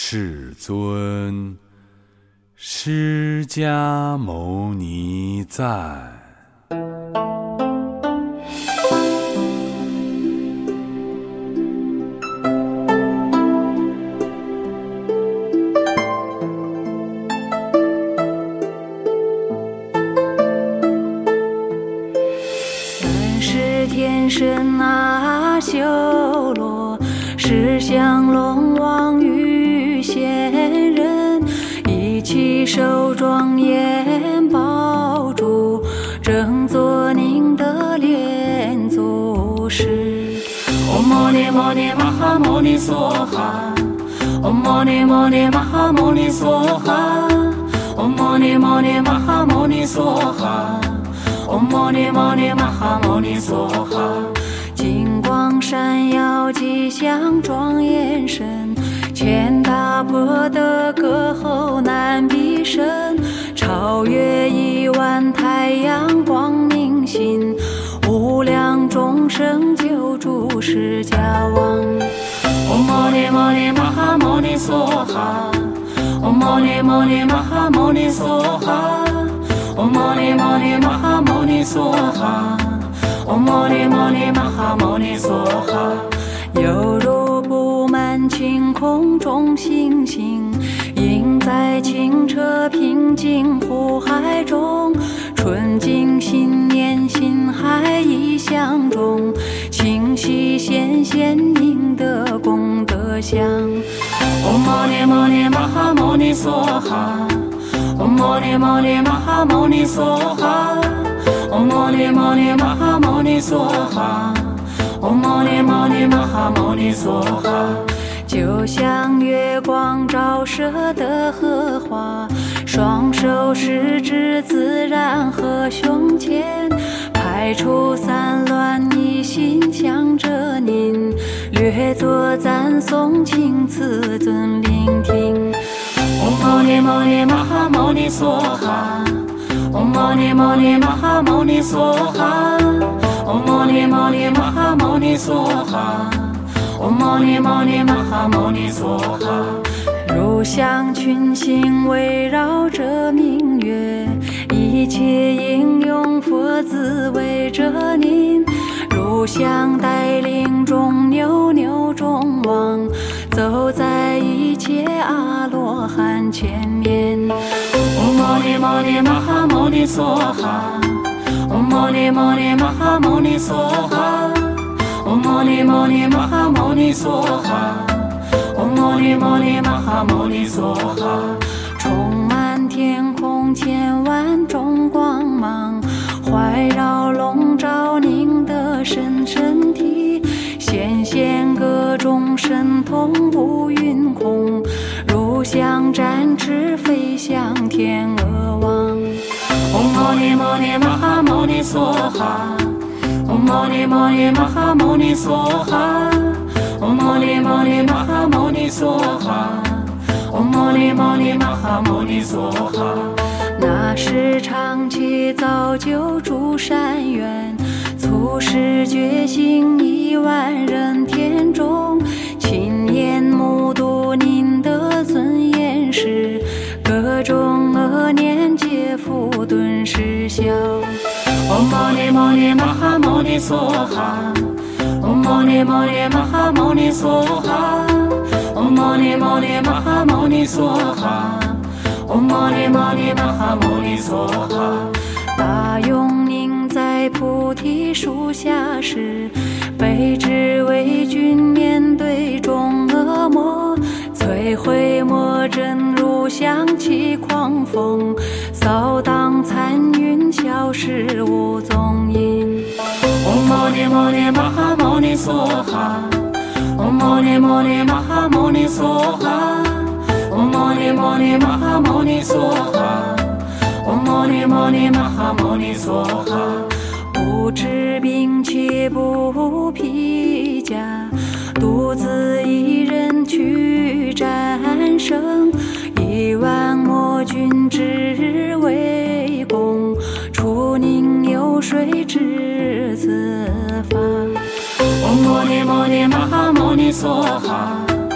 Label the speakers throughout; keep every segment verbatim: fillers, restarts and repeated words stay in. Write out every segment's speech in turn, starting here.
Speaker 1: 世尊，释迦牟尼赞。
Speaker 2: 三十天身阿修罗，十相龙王与仙人，一起手庄严宝珠，正作您的莲祖师。唵嘛呢嘛呢嘛哈牟尼梭哈，唵嘛呢嘛呢嘛哈牟尼梭哈，唵嘛呢嘛呢嘛哈牟尼梭哈，唵嘛呢嘛呢嘛哈牟尼梭哈。金光闪耀，吉祥庄严身，千大婆的歌喉难比声，超越亿万太阳光明心，无量众生救助释迦王。唵嘛呢嘛呢嘛哈牟尼梭哈，唵嘛呢嘛呢嘛哈牟尼梭哈，唵嘛呢嘛呢嘛哈牟尼梭哈，唵嘛呢嘛呢嘛哈牟尼梭哈。犹如布满晴空中星星，映在清澈平静湖海中，纯净心念心海意象中，清晰显现您的功德相。唵嘛呢嘛呢嘛哈牟尼梭哈，唵嘛呢嘛呢嘛哈牟尼梭哈，唵嘛呢嘛呢嘛哈牟尼梭哈，唵嘛呢嘛呢嘛哈牟尼梭哈。就像月光照射的荷花，双手十指自然和胸前，排除散乱一心向着您，略作赞颂请赐尊聆听。唵嘛呢嘛呢嘛哈牟尼梭哈，唵嘛呢嘛呢嘛哈牟尼梭哈，唵嘛呢嘛呢嘛哈牟尼梭哈，唵嘛呢嘛呢嘛哈牟尼梭哈。如像群星围绕着明月，一切应用佛子围着您，如像带领众牛牛众王，走在一切阿罗汉前面。唵嘛呢嘛呢嘛哈牟尼梭哈，唵嘛呢嘛呢嘛哈牟尼梭哈，唵嘛呢嘛呢嘛哈牟尼梭哈，唵嘛呢嘛呢嘛哈牟尼梭哈。充满天空千万种光芒，环绕笼罩您的神身体，显现各种神通不云空，如像展翅飞向天鹅王。唵嘛呢嘛呢嘛哈牟尼梭哈，唵嘛呢嘛呢嘛哈牟尼梭哈，唵嘛呢嘛呢嘛哈牟尼梭哈，唵嘛呢嘛呢嘛哈牟尼梭哈。那是长期造就诸善缘，促使觉醒亿万人天中，亲眼目睹您的尊严时，各种恶念皆复顿时消。唵嘛呢嘛呢嘛哈牟尼梭哈，唵嘛呢嘛呢嘛哈牟尼梭哈，唵嘛呢嘛呢嘛哈牟尼梭哈，唵嘛呢嘛呢嘛哈牟尼梭哈。大用您在菩提树下时，悲智为君面对众恶魔，摧毁魔阵如响起狂风，扫荡残云消失无踪影。唵嘛呢嘛呢嘛哈牟尼梭哈，唵嘛呢嘛呢嘛哈牟尼梭哈，唵嘛呢嘛呢嘛哈牟尼梭哈，唵嘛呢嘛呢嘛哈牟尼梭哈。不治病且不披甲，独自一人去战胜，亿万魔军只为共，除您有谁知此法。唵嘛呢嘛呢嘛哈牟尼梭哈，唵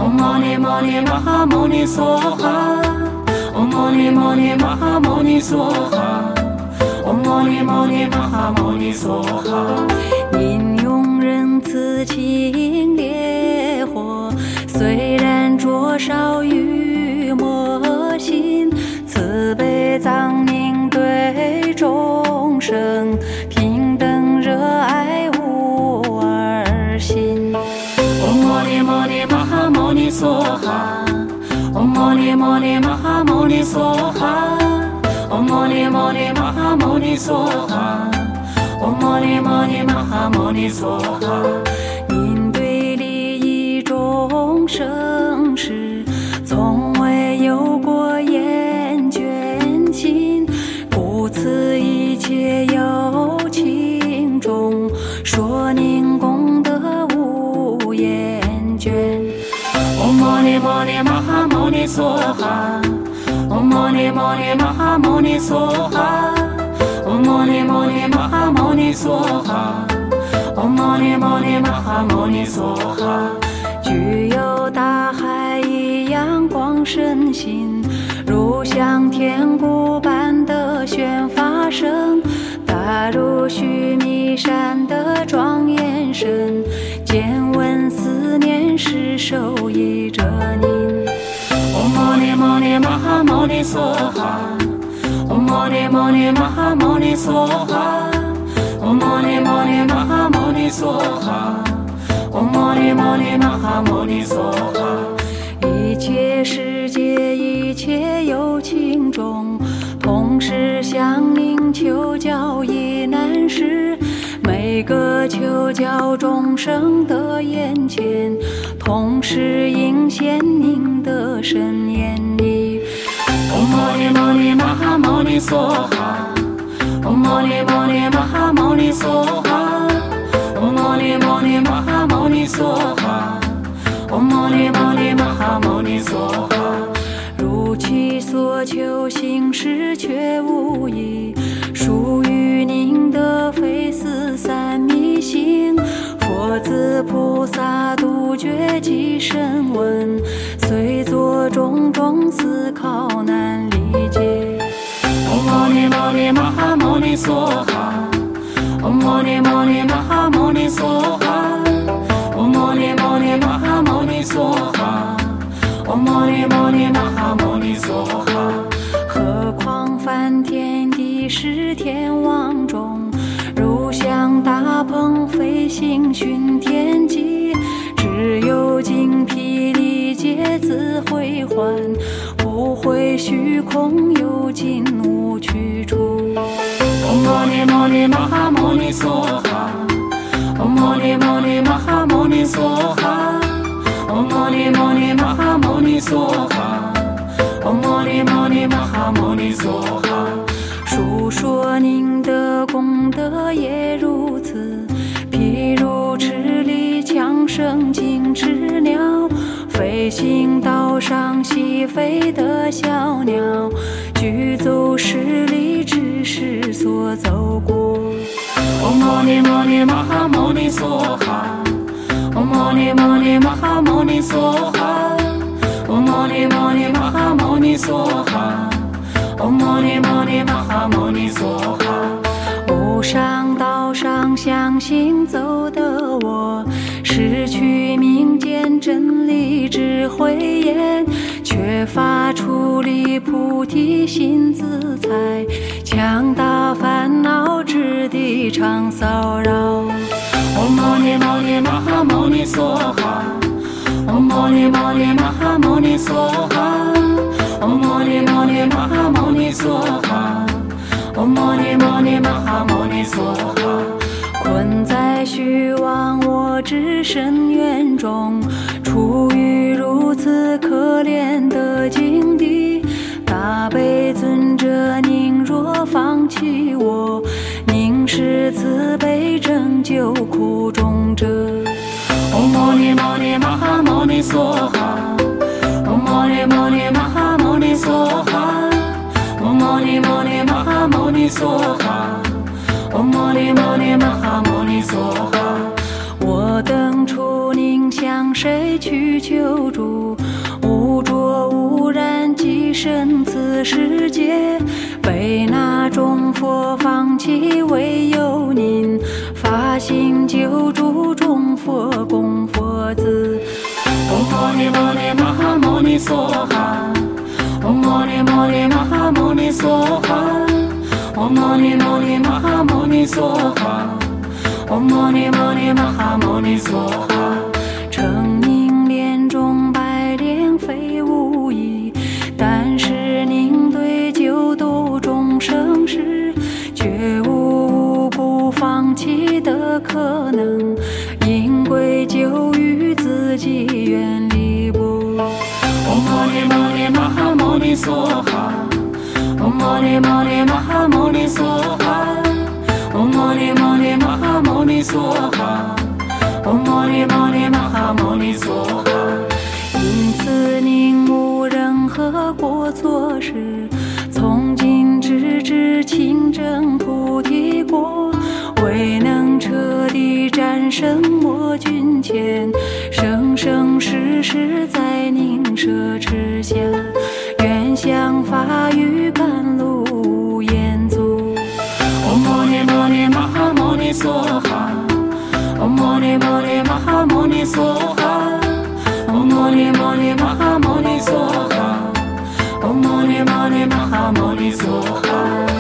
Speaker 2: Om Mani Mani Mahamuni Swaha Om Mani Mani Mahamuni Swaha Om Mani Mani Mahamuni Swaha 应用仁慈情烈火，虽然灼烧于魔心，慈悲藏明对众生，平等热爱无二心。Om Mani Mani Mahamuni Swaha Om Mani Mani Mahamuni Swaha Om Mani Mani Mahamuni Swaha Om Mani Mani Mahamuni Swaha 应对利益众生时，从未有过厌倦心，不辞一切有情众，说宁功德无厌倦。Om Mani Mani Mahamuni Swaha Om Mani Mani Mahamuni Swaha Om Mani Mani Mahamuni Swaha Om Mani Mani Mahamuni Swaha 具有大海一样光身心，如像天鼓般的宣发声，大如须弥山的庄严声，见闻思念时受益着您。Om Mani Mani Mahamuni Swaha Om Mani Mani Mahamuni Swaha Om Mani Mani Mahamuni Swaha Om Mani Mani Mahamuni Swaha 一切世界一切有情众，同时向您求教疑难事，每个求教众生的眼前，同时应现您的神眼里。Om Mani Mani Mahamuni Swaha Om Mani Mani Mahamuni Swaha Om Mani Mani Mahamuni Swaha Om Mani Mani Mahamuni Swaha 如其所求行识却无益，属于您的非思三密行，佛子菩萨杜绝即深问，虽作种种思考难理解。Om Mani Mani Mahamuni Swaha Om Mani Mani Mahamuni Swaha Om Mani Mani Mahamuni Swaha Om Mani Mani Mahamuni Swaha 何况梵天地十天王中，如像大鹏飞行巡天际，只有精疲力竭自回还，不会虚空有尽无去处。Om Mani Mani Mahamuni Swaha Om Mani Mani Mahamuni Swaha Om Mani Mani Mahamuni Swaha Om Mani Mani Mahamuni Swaha 述说您的功德也如此，譬如赤力强生金翅鸟，飞行道上西飞的小鸟，具足十力之时所走过。Om Mani Mani Mahamuni Swaha Om Mani Mani Mahamuni Swaha Om Mani Mani Mahamuni Swaha Om Mani Mani Mahamuni Swaha 无上道上相行走的我，失去明见真理智慧眼，缺乏出离菩提心自在，强大烦恼之地常骚扰。Om Mani Mani Mahamuni Swaha Om Mani Mani Mahamuni Swaha Om Mani Mani Mahamuni Swaha Om Mani Mani Mahamuni Swaha 困在虚妄我之深渊中，处于如此可怜的境地，大悲尊者您若放弃我，您是慈悲拯救苦众者。Om Mani Mani Mahamuni Swaha Om Mani Mani Mahamuni Swaha Om Mani Mani Mahamuni Swaha Om Mani Mani Mahamuni Swaha 我等处您向谁去求救助，污浊污染寄生此世界，被那众佛放弃，唯有您发心救助众佛供佛子。唵嘛呢嘛呢嘛哈摩尼娑哈，唵嘛呢嘛呢嘛哈摩尼娑哈，唵嘛呢嘛呢嘛哈摩尼娑哈，唵嘛呢嘛呢嘛哈摩尼娑哈。成您莲中百莲非无疑，但是您对救度众生时，绝无无故放弃的可能，因归咎于自己远离不。唵嘛呢嘛呢嘛哈摩尼娑哈，唵嘛呢嘛呢嘛哈摩尼娑哈，唵嘛呢嘛呢嘛哈摩尼娑哈，唵嘛呢嘛呢嘛哈摩尼娑哈。因此您无任何过错时，从今直至亲证菩提果，未能彻底战胜我军前，生生世世在您舍持下，愿向法语甘露延足。唵嘛呢嘛呢嘛哈摩尼娑哈，唵嘛呢嘛呢嘛哈摩尼娑哈，唵嘛呢嘛呢嘛哈摩尼娑哈，唵嘛呢嘛呢嘛哈摩尼娑哈。